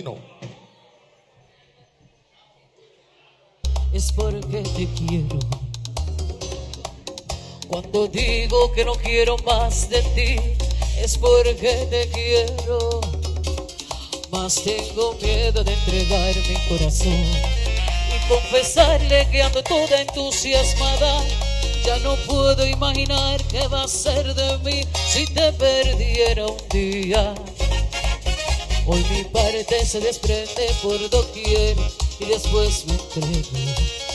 uno. Es porque te quiero. Cuando digo que no quiero más de ti, es porque te quiero. Mas tengo miedo de entregar mi corazón y confesarle que ando toda entusiasmada. Ya no puedo imaginar qué va a ser de mí si te perdiera un día. Hoy mi parte se desprende por doquier y después me entrego.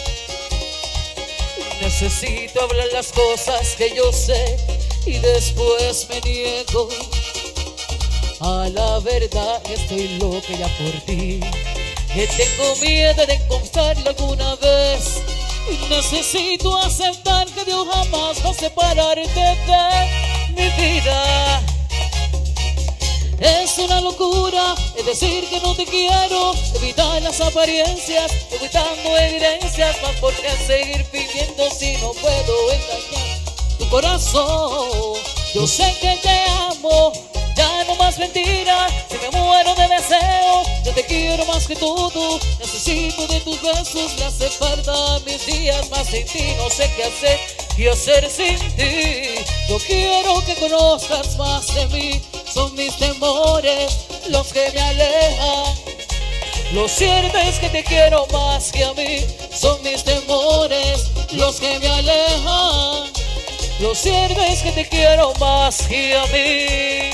Necesito hablar las cosas que yo sé y después me niego. A la verdad estoy loca ya por ti, que tengo miedo de encontrarlo alguna vez. Necesito aceptar que Dios jamás va a separarte de mi vida. Es una locura, es decir que no te quiero, evitar las apariencias, evitando evidencias, más por qué seguir fingiendo si no puedo engañar tu corazón. Yo sé que te amo, ya no más mentiras, si me muero de deseo, yo te quiero más que todo, necesito de tus besos, le hace falta mis días, más sin ti no sé qué hacer sin ti. Yo quiero que conozcas más de mí, son mis temores los que me alejan. Lo cierto es que te quiero más que a mí, son mis temores los que me alejan. Lo cierto es que te quiero más que a mí.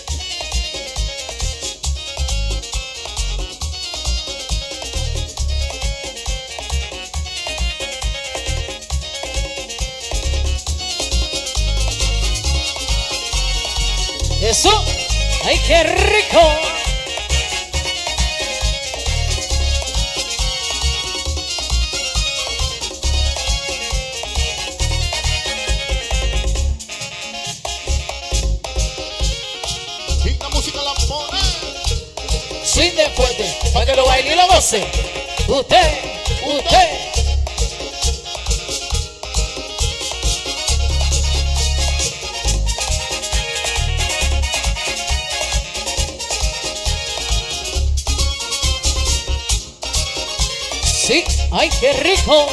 Eso, ¡ay, qué rico! Y la música la pone. Swing de fuerte, para que lo baile y lo goce. Usted. Sí, ¡ay, qué rico!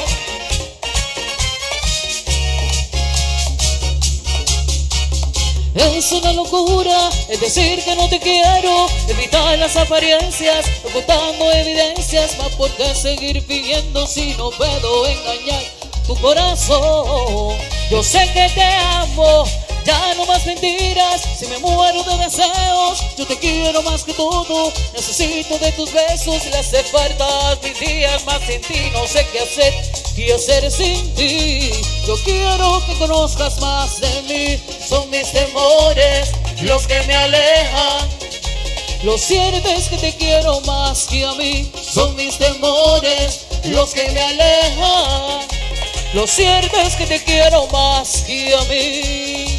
Es una locura, es decir que no te quiero, evitar las apariencias, ocultando evidencias, más por qué seguir fingiendo si no puedo engañar tu corazón. Yo sé que te amo, ya no más mentiras, si me muero de deseos, yo te quiero más que todo, necesito de tus besos, le hace falta mis días, más sin ti no sé qué hacer sin ti. Yo quiero que conozcas más de mí, son mis temores los que me alejan. Lo cierto es que te quiero más que a mí, son mis temores los que me alejan. Lo cierto es que te quiero más que a mí.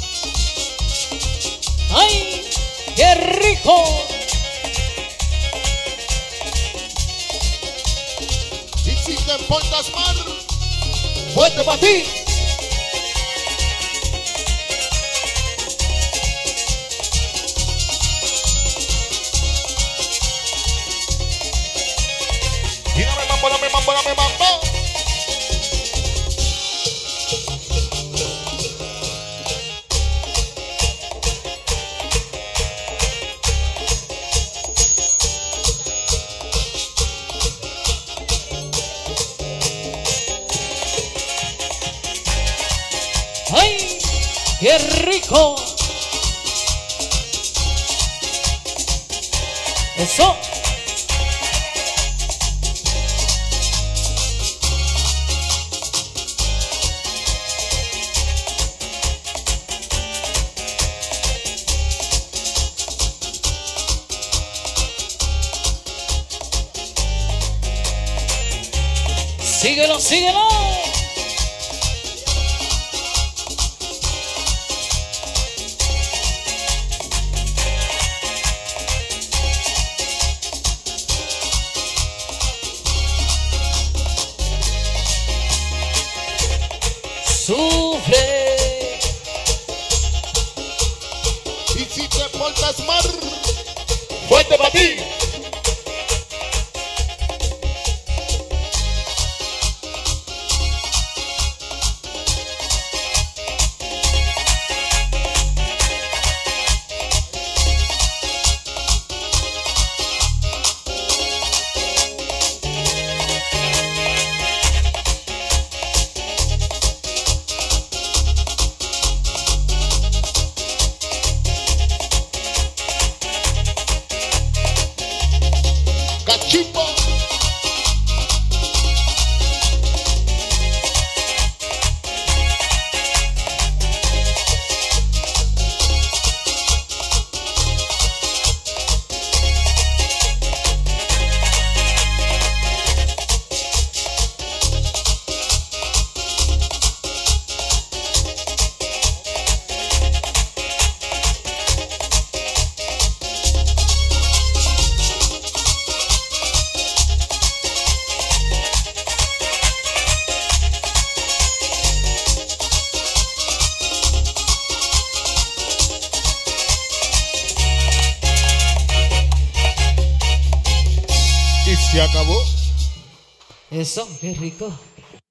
¡Ay, qué rico! Y si te portas mal, ¡Fuerte para ti! y dame mambo, dame mambo, dame mambo. ¡Ay, qué rico! Eso. Síguelo, síguelo. Sufre. Y si te portas mal, Fuerte para ti. Cachimbo. Y se acabó. Eso, qué rico.